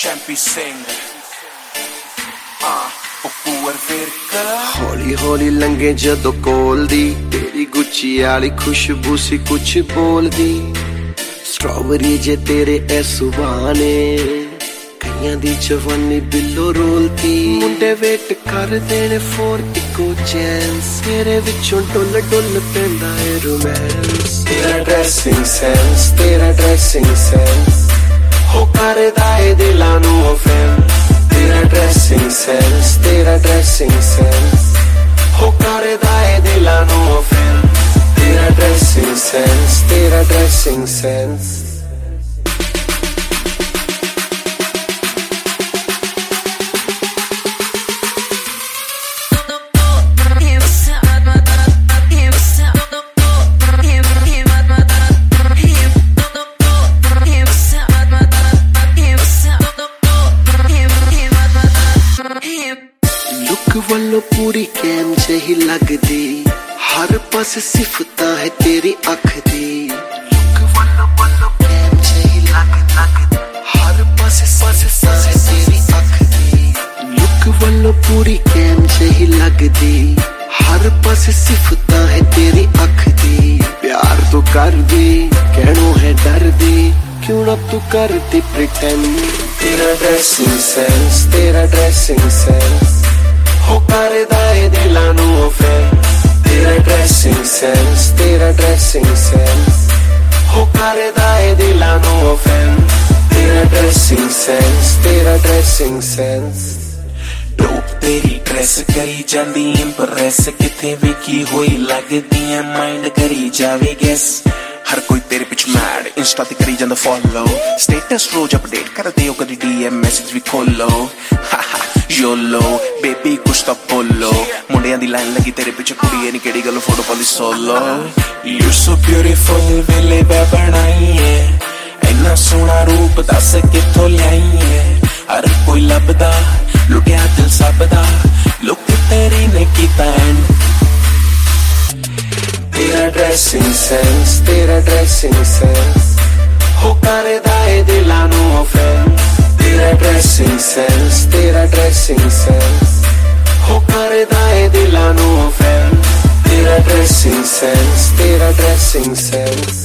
Champi Singh Upur Virka हौली हौली लंघे जदों कोल दी तेरी गुच्ची आली खुशबू सी कुछ बोलदी स्ट्रॉबेरी जे तेरे ए सुभाने कईयां दी जवानी बिल्लो रोलती मुंडे वेट कर देने फोर इको चांस तेरे विचों डुल डुल पैंदा है रोमांस तेरा ड्रेसिंग सेंस हो करदा है दिलां नूं ऑफेंस तेरा ड्रेसिंग सेंस हो करदा है दिलां नूं ऑफेंस तेरा ड्रेसिंग सेंस लुक वालों पूरी कैम जही लगदी हर पास सिफता है तेरी अख दी लुक वालों कैम जही लगदी हर पास सिफता है तेरी अख दी लुक वालों पूरी कैम जही लगदी हर पास सिफता है तेरी अख दी प्यार तो कर दी कहनो है डर दी क्यों ना तू करती प्रिटेंड तेरा ड्रेसिंग सेंस हो करदा है दिलां नूं ऑफेंस तेरा ड्रेसिंग सेंस हो करदा है दिलां नूं ऑफेंस तेरा ड्रेसिंग सेंस डोप तेरी ड्रेस करी जांदी इंप्रेस किथे विकी होई लगदी ऐ माइंड करी जावे गैस हर कोई तेरे पिछ मैड इंस्टा ते करी जांदा फॉलो स्टेटस रोज अपडेट कर दियो कदी डीएम मैसेज भी खोलो योलो बेबी कुछ तो बोलो मुंडियां दी लाइन लगी तेरे पिछ कुड़िए नी केड़ी गल फोटो पांदी सोलो यू सो ब्यूटीफुल वेले बनाईए इन्ना सोहना रूप दस किथों लियाईए हर कोई लभदा लुटिया दिल सबदा लुक तेरी ने कीता एंड तेरा ड्रेसिंग सेंस हो करदा है दिलां नूं ऑफेंस तेरा ड्रेसिंग सेंस हो करदा है दिलां नूं ऑफेंस तेरा ड्रेसिंग सेंस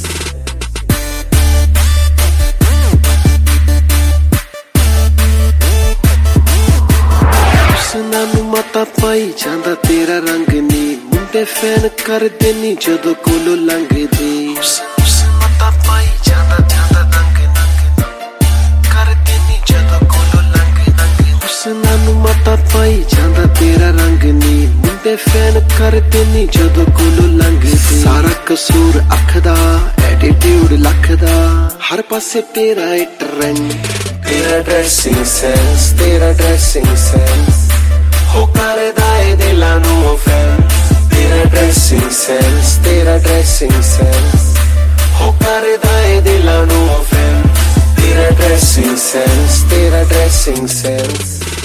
हुस्ना नूं मता पाई जांदा तेरा रंग नी मुंडे फैन कर देनी जदों कोलों लंघदी मता पाई जांदा रंग कर देनी जदों कोलों लंघदी हुस्ना नूं मता पाई जांदा तेरा रंग नी मुंडे फैन कर देनी जदों कोलों लंघदी सारा कसूर अख दा एटीट्यूड लख दा हर पासे तेरा है ट्रेंड तेरा ड्रेसिंग सेंस हो करदा है दिलां नूं ऑफेंस तेरा ड्रेसिंग सेंस हो करदा है दिलां नूं ऑफेंस तेरा ड्रेसिंग सेंस